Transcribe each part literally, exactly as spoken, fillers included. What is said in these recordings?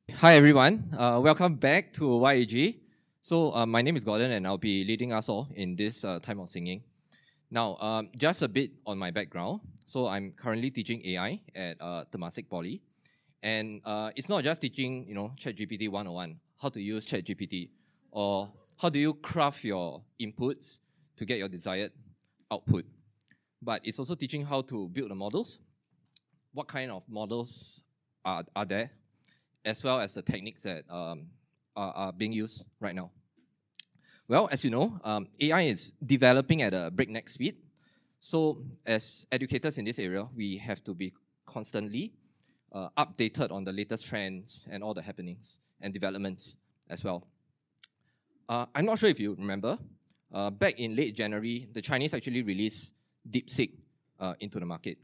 Hi everyone, uh, welcome back to Y A G. So uh, my name is Gordon and I'll be leading us all in this uh, time of singing. Now, um, just a bit on my background. So I'm currently teaching A I at uh, Temasek Poly, and uh, it's not just teaching, you know, ChatGPT one oh one, how to use ChatGPT, or how do you craft your inputs to get your desired output. But it's also teaching how to build the models, what kind of models are, are there, as well as the techniques that um, are, are being used right now. Well, as you know, um, A I is developing at a breakneck speed. So, as educators in this area, we have to be constantly uh, updated on the latest trends and all the happenings and developments as well. Uh, I'm not sure if you remember, uh, back in late January, the Chinese actually released DeepSeek uh, into the market.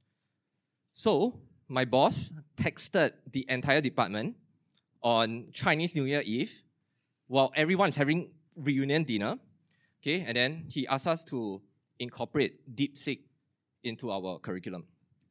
So, my boss texted the entire department on Chinese New Year Eve while everyone is having reunion dinner. Okay, and then he asked us to incorporate DeepSeek into our curriculum.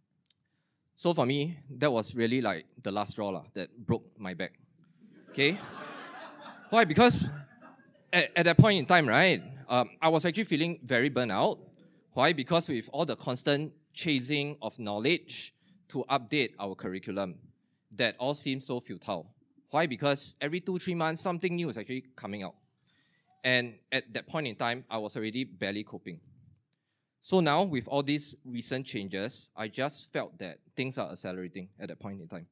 So for me, that was really like the last straw la, that broke my back. Okay? Why? Because at, at that point in time, right, um, I was actually feeling very burnt out. Why? Because with all the constant chasing of knowledge to update our curriculum, that all seems so futile. Why? Because every two, three months, something new is actually coming out. And at that point in time, I was already barely coping. So now, with all these recent changes, I just felt that things are accelerating at that point in time.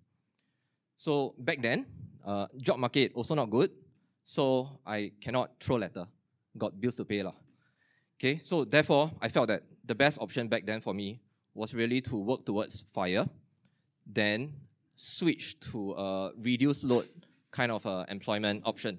So back then, uh, job market also not good. So I cannot throw letter. Got bills to pay lah. Okay, so therefore, I felt that the best option back then for me was really to work towards FIRE, then switch to a reduced load kind of uh, employment option.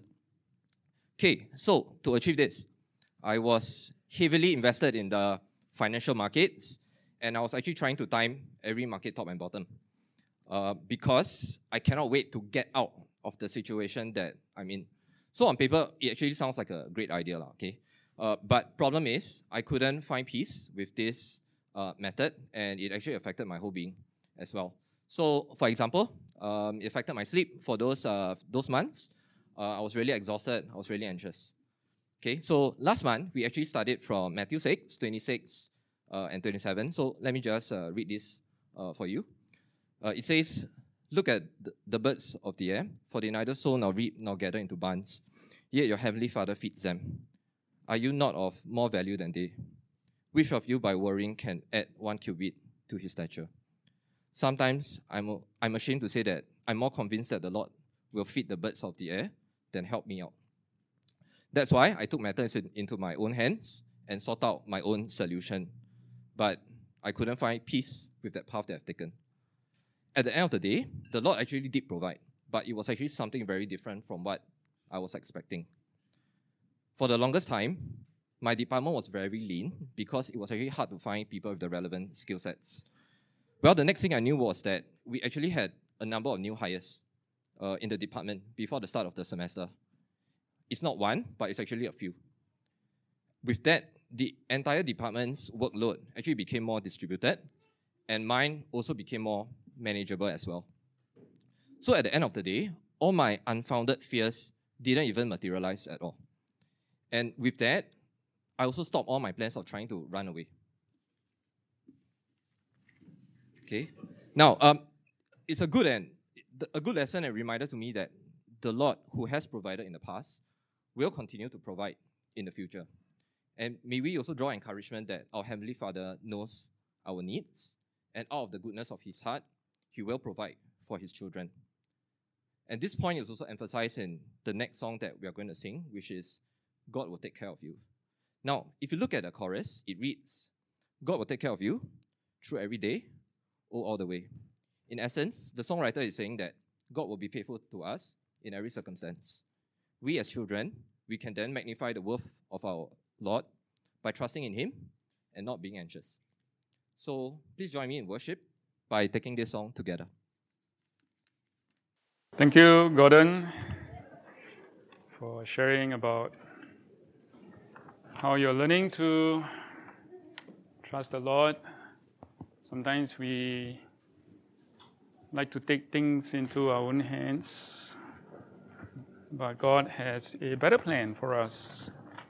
Okay, so to achieve this, I was heavily invested in the financial markets, and I was actually trying to time every market top and bottom uh, because I cannot wait to get out of the situation that I'm in. So on paper, it actually sounds like a great idea, okay? Uh, but problem is, I couldn't find peace with this uh, method, and it actually affected my whole being as well. So, for example, um, it affected my sleep for those uh, those months. Uh, I was really exhausted. I was really anxious. Okay, so last month we actually studied from Matthew six, twenty-six, uh, and twenty-seven. So let me just uh, read this uh, for you. Uh, it says, "Look at the birds of the air, for they neither sow nor reap nor gather into barns, yet your heavenly Father feeds them. Are you not of more value than they? Which of you by worrying can add one cubit to his stature?" Sometimes I'm, I'm ashamed to say that I'm more convinced that the Lord will feed the birds of the air than help me out. That's why I took matters in, into my own hands and sought out my own solution. But I couldn't find peace with that path that I've taken. At the end of the day, the Lord actually did provide, but it was actually something very different from what I was expecting. For the longest time, my department was very lean because it was actually hard to find people with the relevant skill sets. Well, the next thing I knew was that we actually had a number of new hires uh, in the department before the start of the semester. It's not one, but it's actually a few. With that, the entire department's workload actually became more distributed, and mine also became more manageable as well. So at the end of the day, all my unfounded fears didn't even materialize at all. And with that, I also stopped all my plans of trying to run away. Okay. Now, um, it's a good and a good lesson and reminder to me that the Lord, who has provided in the past, will continue to provide in the future. And may we also draw encouragement that our Heavenly Father knows our needs, and out of the goodness of His heart, He will provide for His children. And this point is also emphasized in the next song that we are going to sing, which is God will take care of you. Now, if you look at the chorus, it reads, God will take care of you through every day, oh, all the way. In essence, the songwriter is saying that God will be faithful to us in every circumstance. We as children, we can then magnify the worth of our Lord by trusting in Him and not being anxious. So please join me in worship by taking this song together. Thank you, Gordon, for sharing about how you're learning to trust the Lord. Sometimes we like to take things into our own hands, but God has a better plan for us.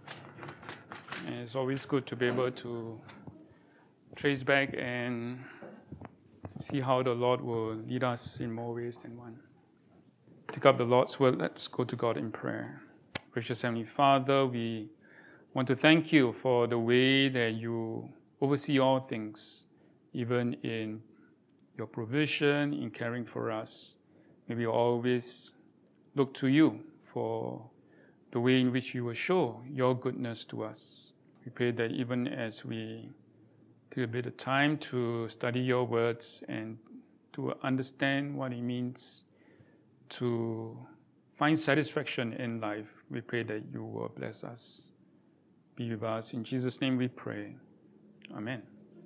And it's always good to be able to trace back and see how the Lord will lead us in more ways than one. Take up the Lord's word. Let's go to God in prayer. Gracious Heavenly Father, we want to thank you for the way that you oversee all things, even in your provision, in caring for us. May we always look to you for the way in which you will show your goodness to us. We pray that even as we take a bit of time to study your words and to understand what it means to find satisfaction in life, we pray that you will bless us. Be with us. In Jesus' name we pray. Amen.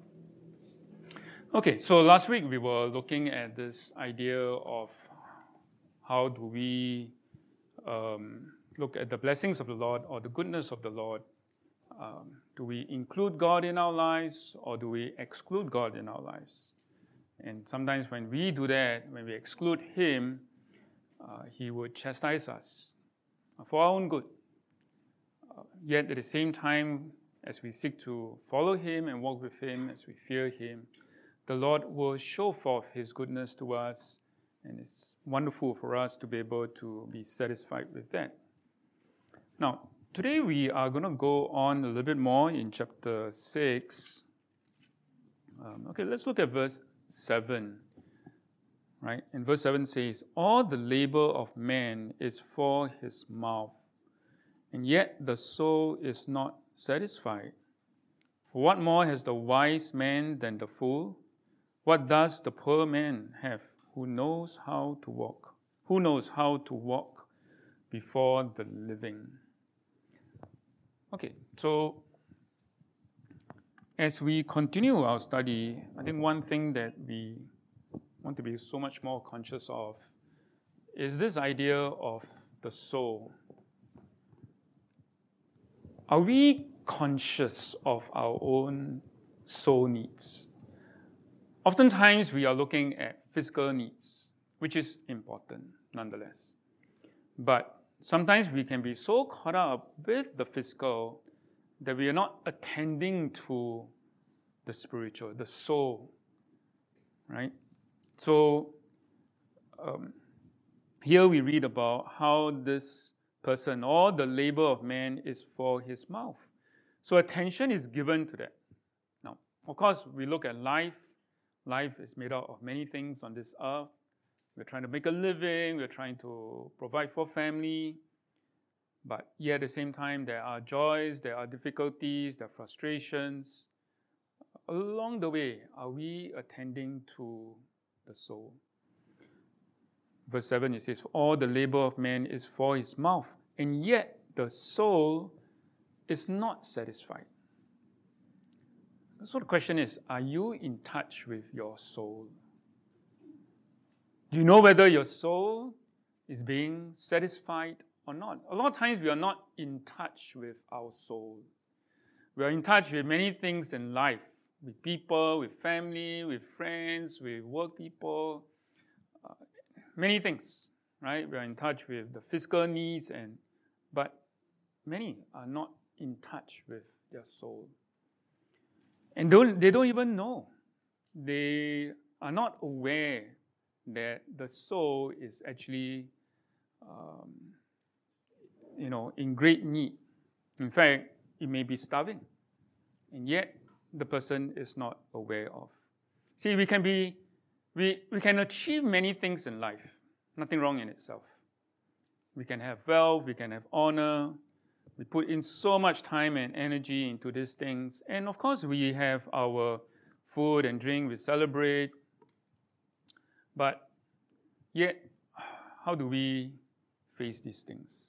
Okay, so last week we were looking at this idea of how do we um, look at the blessings of the Lord or the goodness of the Lord. Um, do we include God in our lives or do we exclude God in our lives? And sometimes when we do that, when we exclude Him, uh, He would chastise us for our own good. Uh, yet at the same time, as we seek to follow Him and walk with Him, as we fear Him, the Lord will show forth His goodness to us, and it's wonderful for us to be able to be satisfied with that. Now, today we are going to go on a little bit more in chapter six. Um, okay, let's look at verse seven. Right? And verse seven says, "All the labor of man is for his mouth, and yet the soul is not satisfied. For what more has the wise man than the fool? What does the poor man have who knows how to walk? Who knows how to walk before the living?" Okay, so as we continue our study, I think one thing that we want to be so much more conscious of is this idea of the soul. Are we conscious of our own soul needs? Oftentimes we are looking at physical needs, which is important nonetheless. But sometimes we can be so caught up with the physical that we are not attending to the spiritual, the soul, right? So um, here we read about how this person, all the labor of man is for his mouth. So attention is given to that. Now, of course, we look at life. Life is made up of many things on this earth. We're trying to make a living. We're trying to provide for family. But yet at the same time, there are joys, there are difficulties, there are frustrations. Along the way, are we attending to the soul? Verse seven, it says, "All the labor of man is for his mouth, and yet the soul is not satisfied." So the question is, are you in touch with your soul? Do you know whether your soul is being satisfied or not? A lot of times we are not in touch with our soul. We are in touch with many things in life, with people, with family, with friends, with work people, uh, many things, right? We are in touch with the physical needs, and but many are not in touch with their soul. And don't, they don't even know. They are not aware that the soul is actually, um, you know, in great need. In fact, it may be starving, and yet the person is not aware of. See, we can be, we, we can achieve many things in life. Nothing wrong in itself. We can have wealth, we can have honor. We put in so much time and energy into these things. And of course, we have our food and drink, we celebrate. But yet, how do we face these things?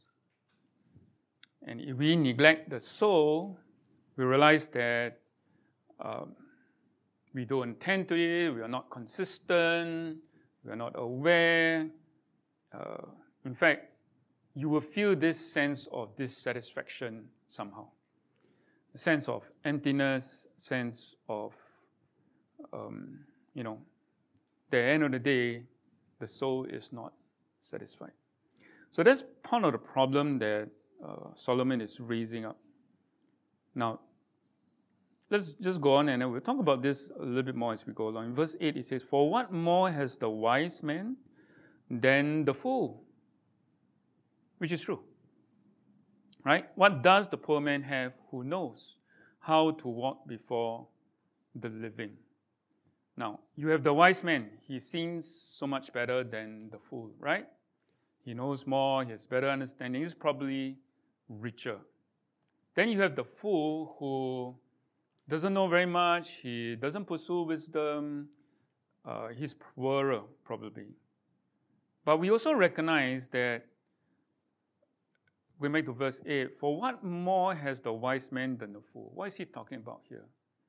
And if we neglect the soul, we realize that um, we don't tend to it, we are not consistent, we are not aware. Uh, in fact, you will feel this sense of dissatisfaction somehow. A sense of emptiness, sense of, um, you know, at the end of the day, the soul is not satisfied. So that's part of the problem that uh, Solomon is raising up. Now, let's just go on and we'll talk about this a little bit more as we go along. In verse eight, it says, "For what more has the wise man than the fool?" Which is true. Right? What does the poor man have who knows how to walk before the living? Now, you have the wise man. He seems so much better than the fool, right? He knows more, he has better understanding. He's probably richer. Then you have the fool who doesn't know very much. He doesn't pursue wisdom. Uh, he's poorer, probably. But we also recognize that, we make to verse eight, "For what more has the wise man than the fool?" What is he talking about here?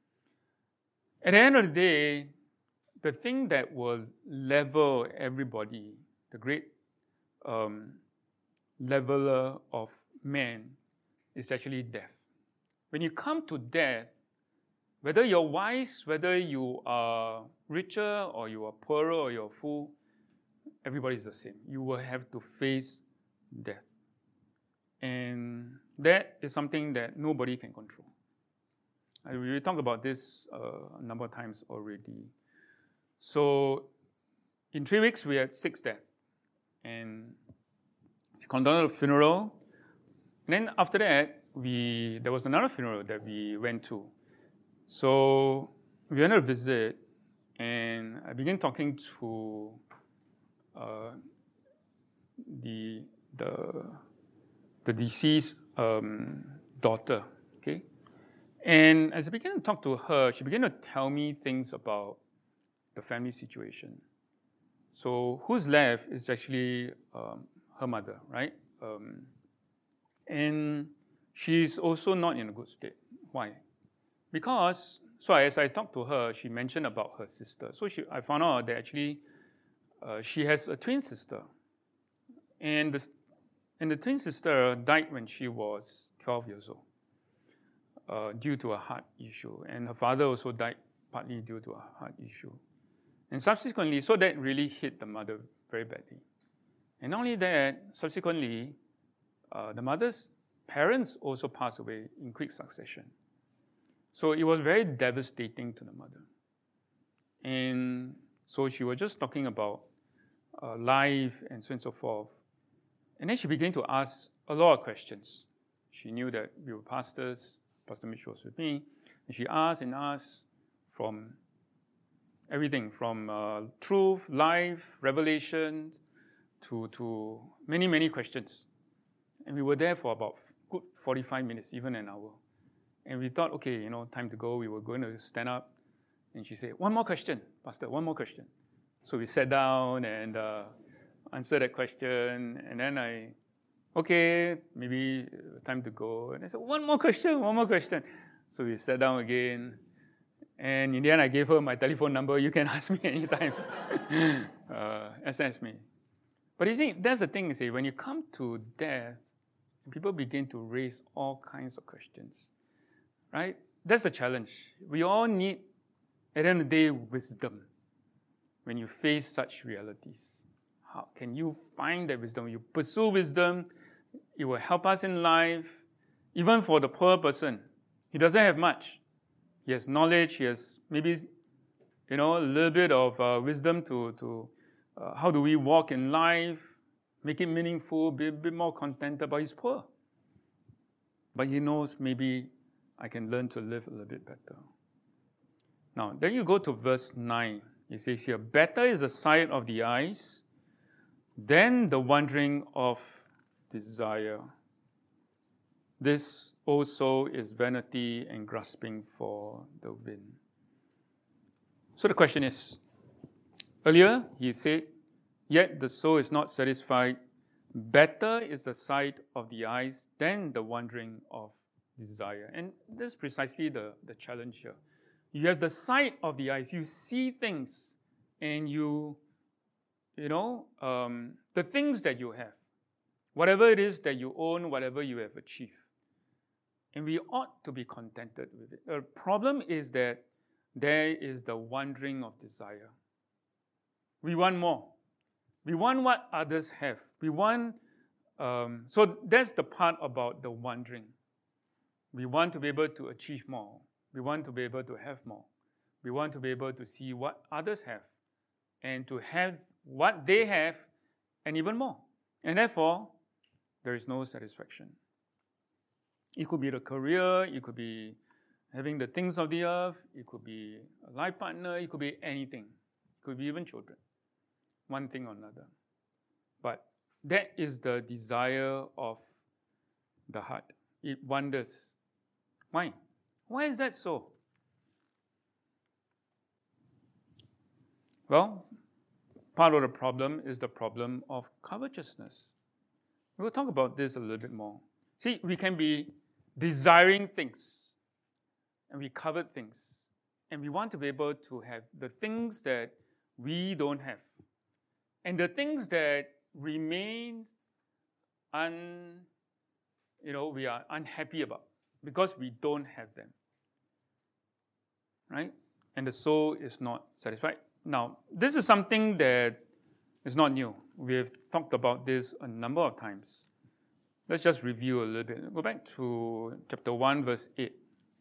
At the end of the day, the thing that will level everybody, the great um, leveler of man, is actually death. When you come to death, whether you're wise, whether you are richer, or you are poorer, or you're a fool, everybody is the same. You will have to face death. And that is something that nobody can control. And we talked about this uh, a number of times already. So, in three weeks, we had six deaths. And we conducted a funeral. And then after that, we there was another funeral that we went to. So, we went on a visit, and I began talking to uh, the the the deceased um, daughter, okay? And as I began to talk to her, she began to tell me things about the family situation. So who's left is actually um, her mother, right? Um, and she's also not in a good state. Why? Because, so as I talked to her, she mentioned about her sister. So she, I found out that actually uh, she has a twin sister. And the, and the twin sister died when she was twelve years old uh, due to a heart issue. And her father also died partly due to a heart issue. And subsequently, so that really hit the mother very badly. And not only that, subsequently, uh, the mother's parents also passed away in quick succession. So it was very devastating to the mother. And so she was just talking about uh, life and so on and so forth. And then she began to ask a lot of questions. She knew that we were pastors, Pastor Mitch was with me, and she asked and asked from everything, from uh, truth, life, revelation, to, to many, many questions. And we were there for about good forty-five minutes, even an hour. And we thought, okay, you know, time to go. We were going to stand up. And she said, "One more question, Pastor, one more question." So we sat down and uh, answered that question. And then I, okay, maybe time to go. And I said, one more question, one more question. So we sat down again. And in the end, I gave her my telephone number. You can ask me anytime. uh, S M S me. But you see, that's the thing, you see, when you come to death, people begin to raise all kinds of questions. Right? That's the challenge. We all need, at the end of the day, wisdom when you face such realities. How can you find that wisdom? You pursue wisdom. It will help us in life. Even for the poor person, he doesn't have much. He has knowledge. He has maybe, you know, a little bit of uh, wisdom to, to uh, how do we walk in life, make it meaningful, be a bit more contented, but he's poor. But he knows maybe I can learn to live a little bit better. Now, then you go to verse nine. It says here, "Better is the sight of the eyes than the wandering of desire. This also is vanity and grasping for the wind." So the question is, earlier he said, "Yet the soul is not satisfied. Better is the sight of the eyes than the wandering of desire." And this is precisely the, the challenge here. You have the sight of the eyes. You see things and you, you know, um, the things that you have. Whatever it is that you own, whatever you have achieved. And we ought to be contented with it. The problem is that there is the wandering of desire. We want more. We want what others have. We want, um, so that's the part about the wandering. We want to be able to achieve more. We want to be able to have more. We want to be able to see what others have and to have what they have and even more. And therefore, there is no satisfaction. It could be the career, it could be having the things of the earth, it could be a life partner, it could be anything. It could be even children. One thing or another. But that is the desire of the heart. It wanders. Why? Why is that so? Well, part of the problem is the problem of covetousness. We'll talk about this a little bit more. See, we can be desiring things, and we covet things, and we want to be able to have the things that we don't have, and the things that remain un, you know, we are unhappy about because we don't have them, right? And the soul is not satisfied. Now, this is something that is not new. We have talked about this a number of times. Let's just review a little bit. Go back to chapter one, verse eight.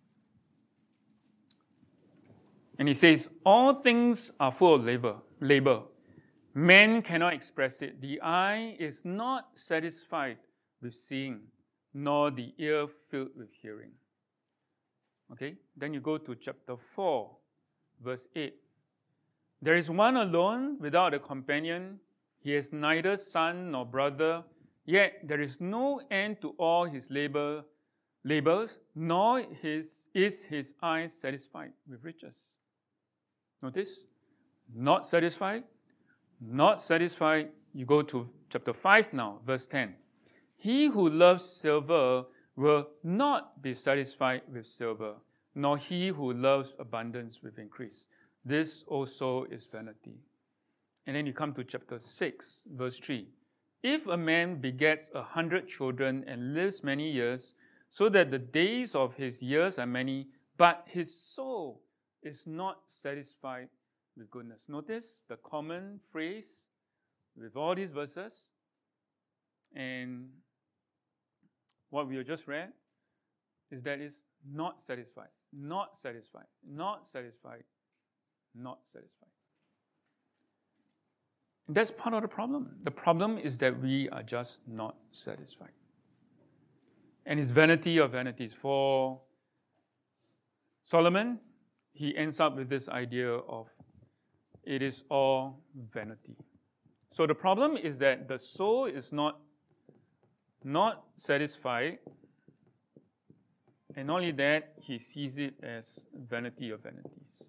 And he says, all things are full of labor, labor. Man cannot express it. The eye is not satisfied with seeing, nor the ear filled with hearing. Okay? Then you go to chapter four, verse eight. There is one alone without a companion. He has neither son nor brother, yet there is no end to all his labor, labors, nor his, is his eye satisfied with riches. Notice, not satisfied, not satisfied. You go to chapter five now, verse ten. He who loves silver will not be satisfied with silver, nor he who loves abundance with increase. This also is vanity. And then you come to chapter six, verse three. If a man begets a hundred children and lives many years, so that the days of his years are many, but his soul is not satisfied with goodness. Notice the common phrase with all these verses and what we have just read is that it's not satisfied, not satisfied, not satisfied, not satisfied. And that's part of the problem. The problem is that we are just not satisfied. And it's vanity of vanities. For Solomon, he ends up with this idea of it is all vanity. So the problem is that the soul is not, not satisfied, and not only that, he sees it as vanity of vanities.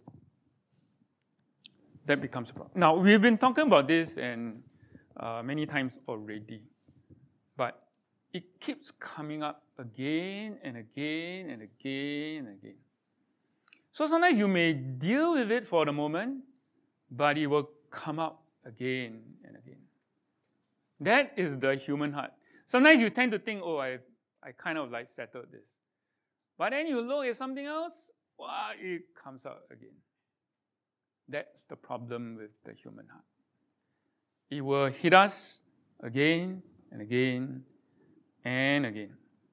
That becomes a problem. Now, we've been talking about this and uh, many times already, but it keeps coming up again and again and again and again. So sometimes you may deal with it for the moment, but it will come up again and again. That is the human heart. Sometimes you tend to think, oh, I, I kind of like settled this. But then you look at something else, wow, it comes out again. That's the problem with the human heart. It will hit us again and again and again.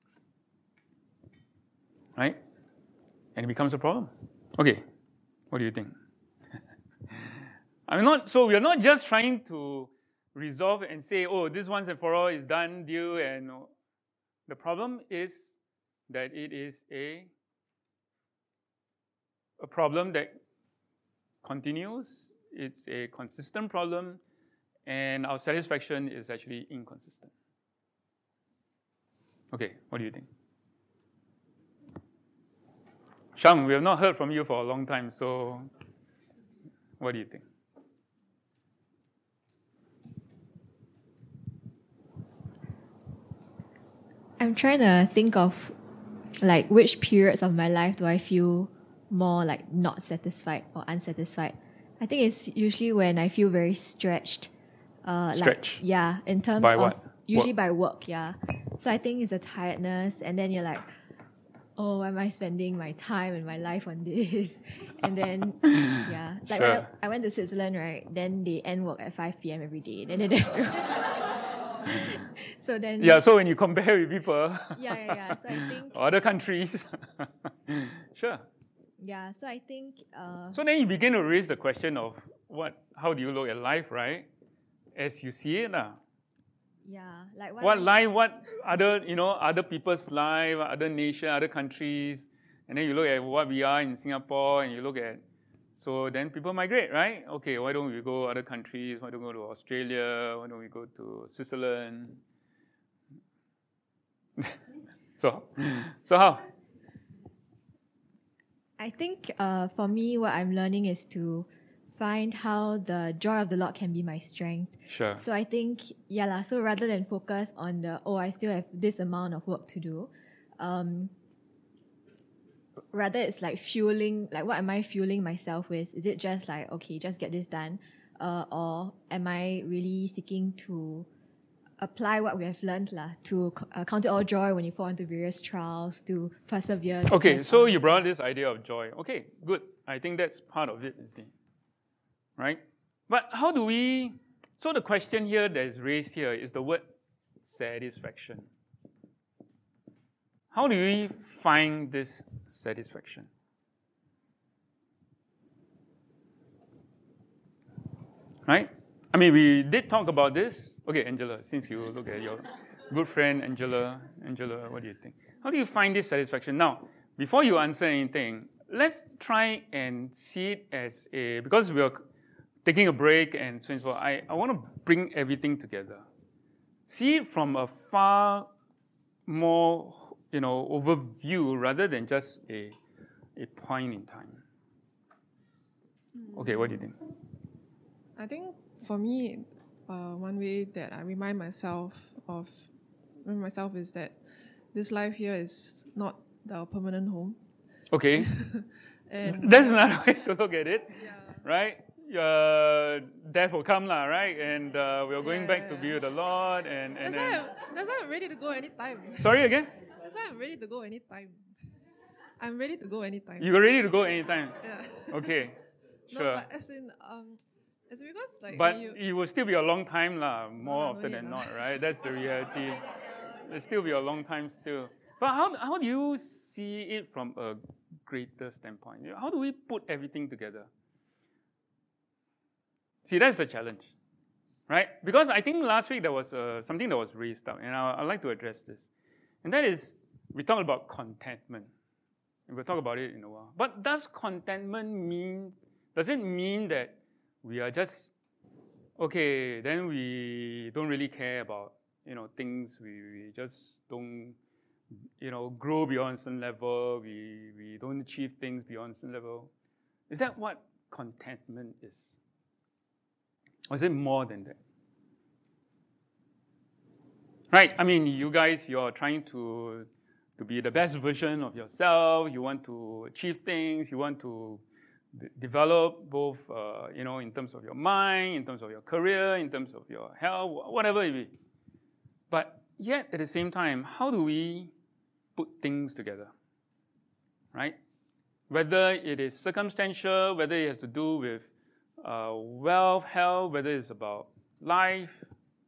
Right? And it becomes a problem. Okay, what do you think? I'm not, so we're not just trying to resolve and say, oh, this once and for all is done, deal, and no. The problem is that it is a, a problem that continues, it's a consistent problem, and our satisfaction is actually inconsistent. Okay, what do you think? Sham, we have not heard from you for a long time, so what do you think? I'm trying to think of like which periods of my life do I feel more like not satisfied or unsatisfied. I think it's usually when I feel very stretched. Uh, Stretch? Like, yeah, in terms By of what? usually Work. by work, yeah. So I think it's the tiredness, and then you're like, oh, am I spending my time and my life on this? And then, yeah, like Sure. when I, I went to Switzerland, right? Then they end work at five p.m. every day. Then they have to. So then, Yeah, so when you compare with people, yeah, yeah, yeah. So I think, other countries, sure. yeah. So I think, uh, So then you begin to raise the question of what, how do you look at life, right? As you see it, lah. yeah, like what, What I- life, what other, you know, other people's life, other nation, other countries, and then you look at what we are in Singapore, and you look at, so then people migrate, right? Okay, why don't we go other countries? Why don't we go to Australia? Why don't we go to Switzerland? so, so how? I think uh, for me, what I'm learning is to find how the joy of the Lord can be my strength. Sure. So I think, yeah, lah, so rather than focus on the, oh, I still have this amount of work to do, um, rather it's like fueling, like what am I fueling myself with? Is it just like, okay, just get this done? Uh, or am I really seeking to apply what we have learned lah, to uh, count it all joy when you fall into various trials, to persevere. To Okay, press so on. you brought this idea of joy. Okay, good. I think that's part of it, you see. Right? But how do we, so the question here that is raised here is the word satisfaction. How do we find this satisfaction? Right? I mean, we did talk about this. Okay, Angela, since you look at your good friend, Angela, Angela, what do you think? How do you find this satisfaction? Now, before you answer anything, let's try and see it as a, because we are taking a break and so and so, I, I want to bring everything together. See it from a far more, you know, overview rather than just a, a point in time. Okay, what do you think? I think for me, uh, one way that I remind myself of remind myself is that this life here is not our permanent home. Okay. And That's another way to look at it, right? Uh, death will come, lah, right? And uh, we're going Yeah, back yeah, to yeah. be with the Lord. And, and that's then, why I'm, that's why I'm ready to go anytime. sorry again? That's why I'm ready to go anytime. I'm ready to go anytime. You're ready to go anytime. yeah. Okay, No, sure. but as in, um, it's because like But when you, it will still be a long time, lah, more no, no often need than lah. not, right? That's the reality. It'll still be a long time still. But how, how do you see it from a greater standpoint? How do we put everything together? See, that's the challenge, right? Because I think last week there was uh, something that was raised up, and I, I'd like to address this. And that is, we talked about contentment. And we'll talk about it in a while. But does contentment mean, does it mean that we are just, okay, then we don't really care about, you know, things, we, we just don't, you know, grow beyond a certain level, we, we don't achieve things beyond a certain level? Is that what contentment is? Or is it more than that? Right, I mean, you guys, you're trying to, to be the best version of yourself, you want to achieve things, you want to d- develop both, uh, you know, in terms of your mind, in terms of your career, in terms of your health, whatever it be. But yet, at the same time, how do we put things together? Right? Whether it is circumstantial, whether it has to do with uh, wealth, health, whether it's about life.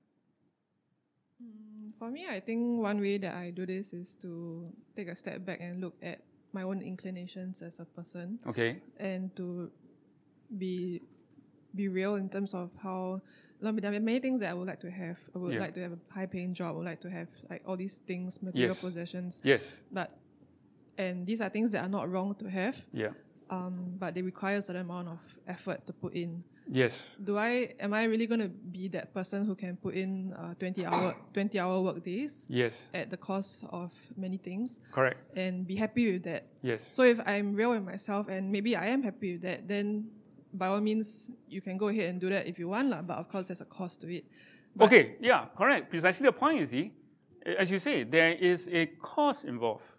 for me, I think one way that I do this is to take a step back and look at my own inclinations as a person. Okay. And to be be real in terms of how there are many things that I would like to have. I would Yeah. like to have a high paying job. I would like to have like all these things, material Yes. possessions. Yes. But and these are things that are not wrong to have. Yeah. Um, but they require a certain amount of effort to put in. Yes. Do I am I really going to be that person who can put in uh, twenty hour twenty hour work days Yes. at the cost of many things Correct. and be happy with that? Yes. So if I'm real with myself and maybe I am happy with that, then by all means you can go ahead and do that if you want, lah. But of course there's a cost to it. But Okay, yeah, correct. Precisely the point, you see. As you say, there is a cost involved.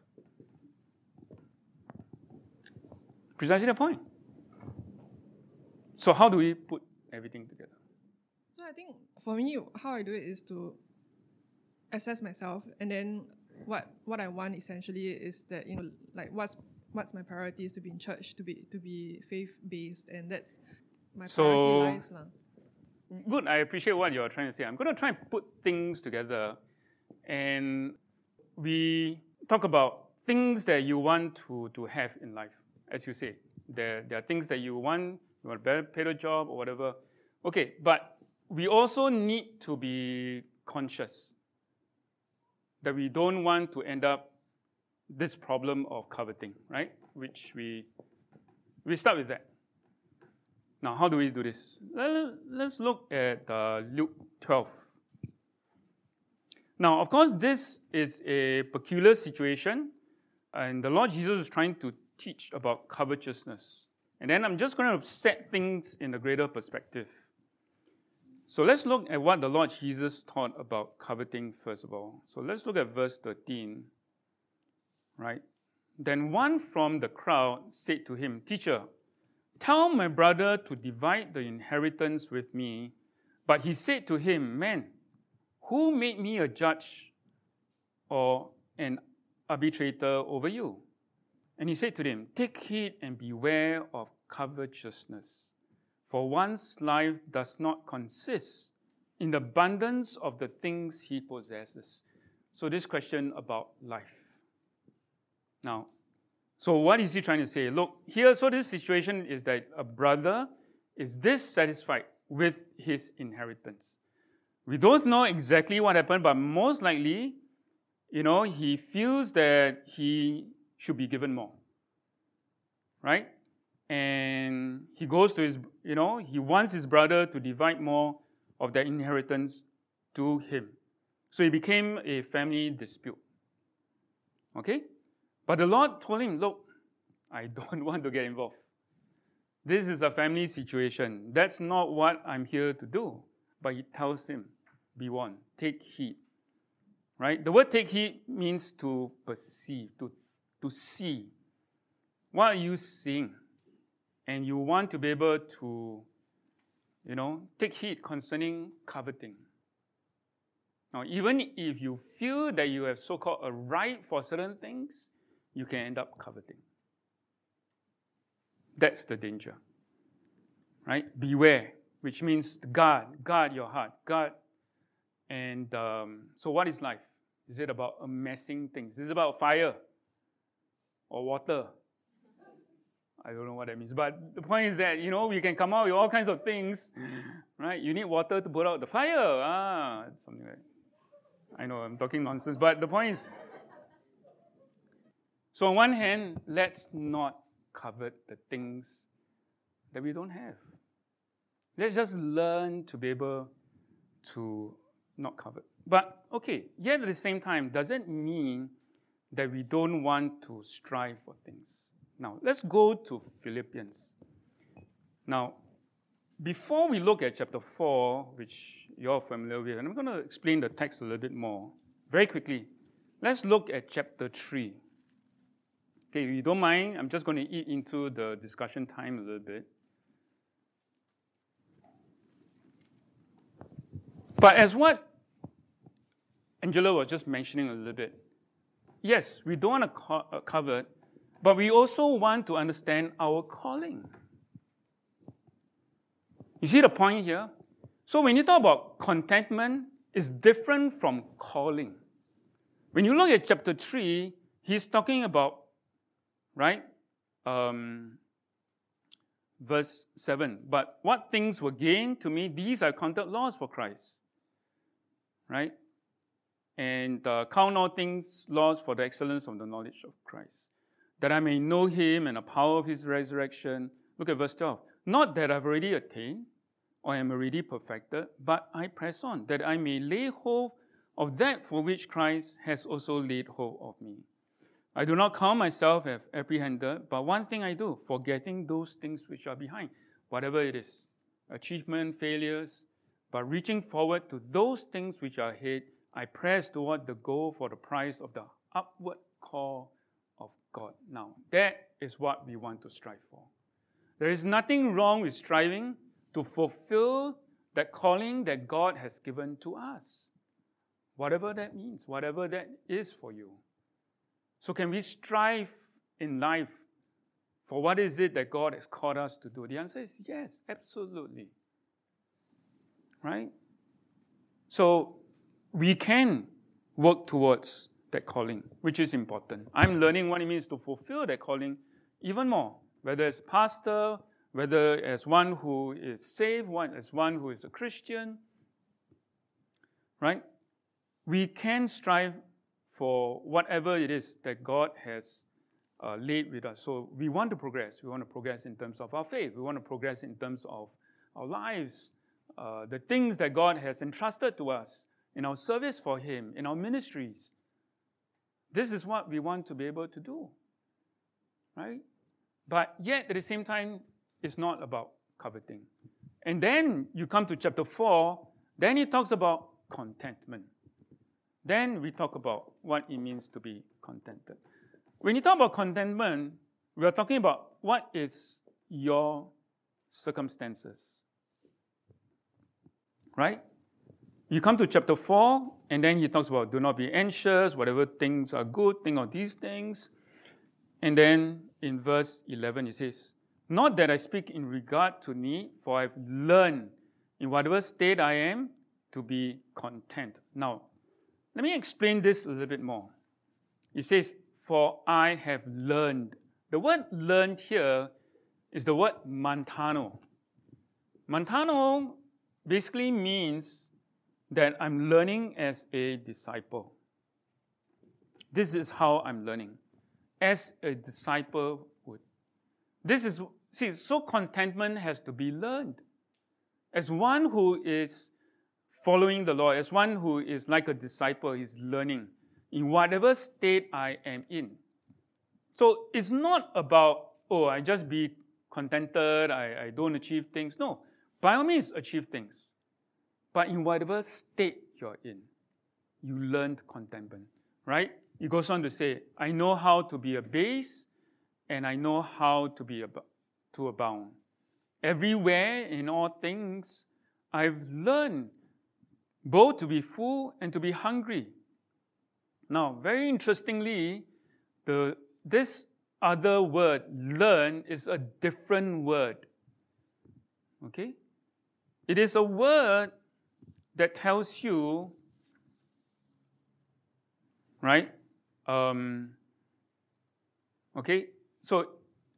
Precisely the point. So how do we put everything together? So I think for me, how I do it is to assess myself and then what what I want essentially is that, you know, like what's what's my priority is to be in church, to be to be faith based, and that's my So- priority lies lah. Good, I appreciate what you're trying to say. I'm going to try and put things together, and we talk about things that you want to, to have in life, as you say. There, there are things that you want, you want a better better job or whatever. Okay, but we also need to be conscious that we don't want to end up this problem of coveting, right? Which we we start with that. Now, how do we do this? Let's look at uh, Luke twelve. Now, of course, this is a peculiar situation, and the Lord Jesus is trying to teach about covetousness. And then I'm just going to set things in a greater perspective. So let's look at what the Lord Jesus taught about coveting first of all. So let's look at verse thirteen. Right? Then one from the crowd said to him, "Teacher, tell my brother to divide the inheritance with me." But he said to him, "Man, who made me a judge or an arbitrator over you?" And he said to them, "Take heed and beware of covetousness, for one's life does not consist in the abundance of the things he possesses." So this question about life. Now, so what is he trying to say? Look, here, so this situation is that a brother is dissatisfied with his inheritance. We don't know exactly what happened, but most likely, you know, he feels that he should be given more. Right? And he goes to his, you know, he wants his brother to divide more of that inheritance to him. So it became a family dispute. Okay? But the Lord told him, "Look, I don't want to get involved. This is a family situation. That's not what I'm here to do." But he tells him, be warned, take heed. Right? The word take heed means to perceive, to, to see. What are you seeing? And you want to be able to, you know, take heed concerning coveting. Now, even if you feel that you have so-called a right for certain things, you can end up coveting. That's the danger. Right? Beware, which means guard, guard your heart, guard. And um, so what is life? Is it about amassing things? Is it about fire or water? I don't know what that means. But the point is that, you know, we can come out with all kinds of things, right? You need water to put out the fire. Ah, something like that. I know I'm talking nonsense, but the point is, so on one hand, let's not covet the things that we don't have. Let's just learn to be able to not covet. But, okay, yet at the same time, does it mean that we don't want to strive for things? Now, let's go to Philippians. Now, before we look at chapter four, which you're familiar with, and I'm going to explain the text a little bit more, very quickly, let's look at chapter three. Okay, if you don't mind, I'm just going to eat into the discussion time a little bit. But as what Angela was just mentioning a little bit, yes, we don't want to co- covet, but we also want to understand our calling. You see the point here? So when you talk about contentment, it's different from calling. When you look at chapter three, he's talking about, right, um, verse seven. "But what things were gained to me, these I counted loss for Christ." Right? And uh, count all things lost for the excellence of the knowledge of Christ, that I may know him and the power of his resurrection. Look at verse twelve. "Not that I've already attained or am already perfected, but I press on, that I may lay hold of that for which Christ has also laid hold of me. I do not count myself as apprehended, but one thing I do, forgetting those things which are behind," whatever it is, achievement, failures, "but reaching forward to those things which are ahead, I press toward the goal for the prize of the upward call of God." Now, that is what we want to strive for. There is nothing wrong with striving to fulfill that calling that God has given to us. whatever that means, whatever that is for you. So can we strive in life for what is it that God has called us to do? The answer is yes, absolutely. Right? So we can work towards that calling, which is important. I'm learning what it means to fulfill that calling even more, whether as pastor, whether as one who is saved, one as one who is a Christian. Right? We can strive for whatever it is that God has uh, laid with us. So we want to progress. We want to progress in terms of our faith. We want to progress in terms of our lives, uh, the things that God has entrusted to us in our service for Him, in our ministries. This is what we want to be able to do. Right? But yet, at the same time, it's not about coveting. And then you come to chapter four, then he talks about contentment. Then we talk about what it means to be contented. When you talk about contentment, we are talking about what is your circumstances. Right? You come to chapter four, and then he talks about do not be anxious, whatever things are good, think of these things. And then in verse eleven, he says, not that I speak in regard to need, for I've learned in whatever state I am to be content. Now, let me explain this a little bit more. He says, for I have learned. The word learned here is the word mantano. Mantano basically means that I'm learning as a disciple. This is how I'm learning, as a disciple would. This is, see, so contentment has to be learned. As one who is following the Lord, as one who is like a disciple, is learning in whatever state I am in. So it's not about, oh, I just be contented, I, I don't achieve things. No, by all means achieve things. But in whatever state you're in, you learned contentment, right? He goes on to say, I know how to be abased, and I know how to be ab- to abound. Everywhere, in all things, I've learned both to be full and to be hungry. Now, very interestingly, the this other word, learn, is a different word. Okay? It is a word that tells you, right? Um, okay? So,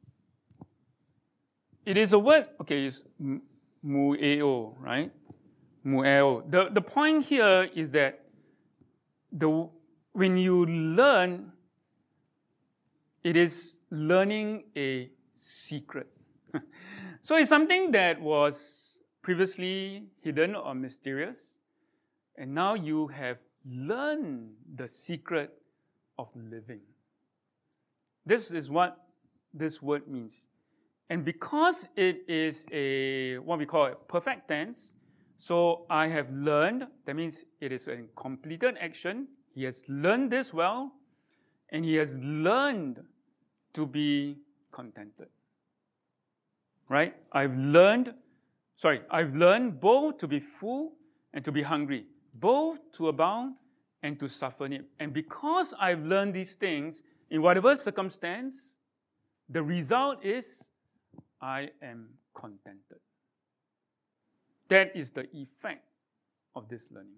it is a word, okay, it's mueo, right? Mueo. The, the point here is that the when you learn, it is learning a secret. So it's something that was previously hidden or mysterious, and now you have learned the secret of living. This is what this word means. And because it is a, what we call a perfect tense, so I have learned, that means it is a completed action. He has learned this well, and he has learned to be contented. Right? I've learned, sorry, I've learned both to be full and to be hungry, both to abound and to suffer need. And because I've learned these things, in whatever circumstance, the result is I am contented. That is the effect of this learning.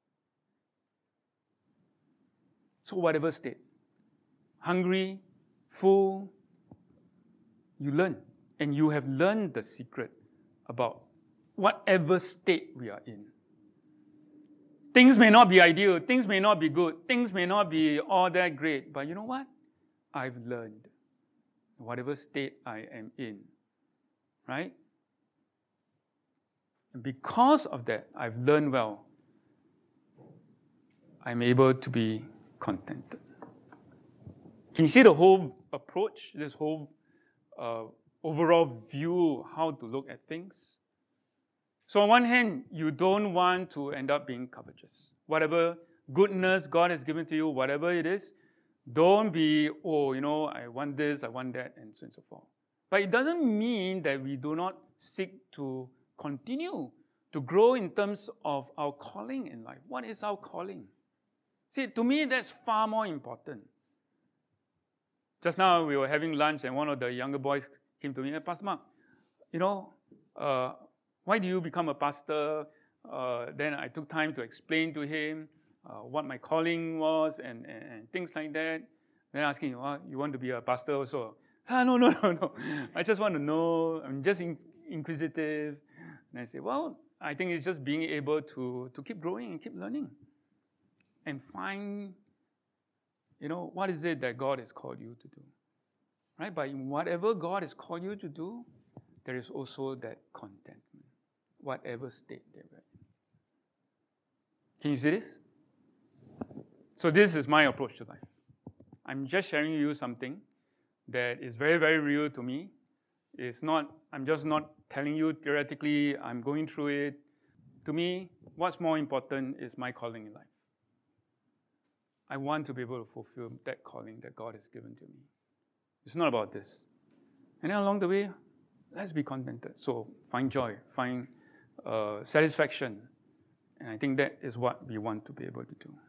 So whatever state, hungry, full, you learn. And you have learned the secret about whatever state we are in. Things may not be ideal, things may not be good, things may not be all that great, but you know what? I've learned whatever state I am in. Right? And because of that, I've learned well. I'm able to be contented. Can you see the whole approach, this whole uh, overall view, how to look at things? So on one hand, you don't want to end up being covetous. Whatever goodness God has given to you, whatever it is, don't be, oh, you know, I want this, I want that, and so on and so forth. But it doesn't mean that we do not seek to continue to grow in terms of our calling in life. What is our calling? See, to me, that's far more important. Just now, we were having lunch, and one of the younger boys came to me, hey, Pastor Mark, you know, uh, why do you become a pastor? Uh, then I took time to explain to him uh, what my calling was and, and, and things like that. Then asking, oh, you want to be a pastor also? Ah, no, no, no, no. I just want to know. I'm just in, inquisitive. And I say, well, I think it's just being able to, to keep growing and keep learning and find, you know, what is it that God has called you to do. Right? But in whatever God has called you to do, there is also that contentment, whatever state they're in. Can you see this? So this is my approach to life. I'm just sharing you something that is very, very real to me. It's not, I'm just not telling you theoretically, I'm going through it. To me, what's more important is my calling in life. I want to be able to fulfill that calling that God has given to me. It's not about this. And then along the way, let's be contented. So find joy, find uh, satisfaction. And I think that is what we want to be able to do.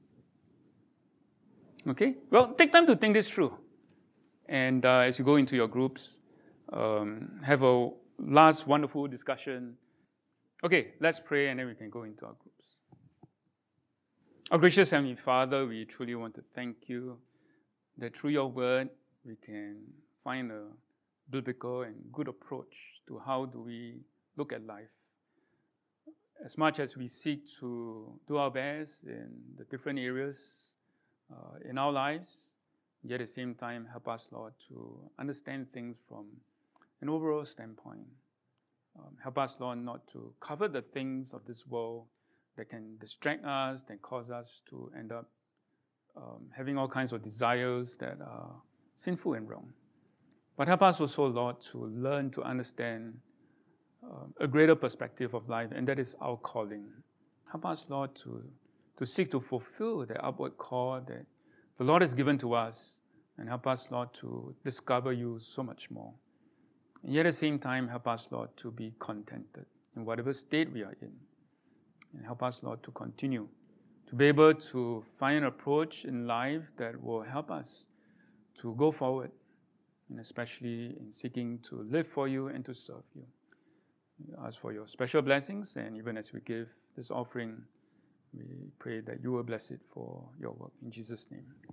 Okay? Well, take time to think this through. And uh, as you go into your groups, um, have a last wonderful discussion. Okay, let's pray and then we can go into our groups. Our gracious Heavenly Father, we truly want to thank you that through your word, we can find a biblical and good approach to how do we look at life. As much as we seek to do our best in the different areas uh, in our lives, yet at the same time help us, Lord, to understand things from an overall standpoint. Um, help us, Lord, not to cover the things of this world that can distract us, that cause us to end up um, having all kinds of desires that are sinful and wrong. But help us also, Lord, to learn to understand uh, a greater perspective of life, and that is our calling. Help us, Lord, to, to seek to fulfill the upward call that the Lord has given to us, and help us, Lord, to discover you so much more. And yet at the same time, help us, Lord, to be contented in whatever state we are in. And help us, Lord, to continue to be able to find an approach in life that will help us to go forward, and especially in seeking to live for you and to serve you. We ask for your special blessings, and even as we give this offering, we pray that you will bless it for your work. In Jesus' name.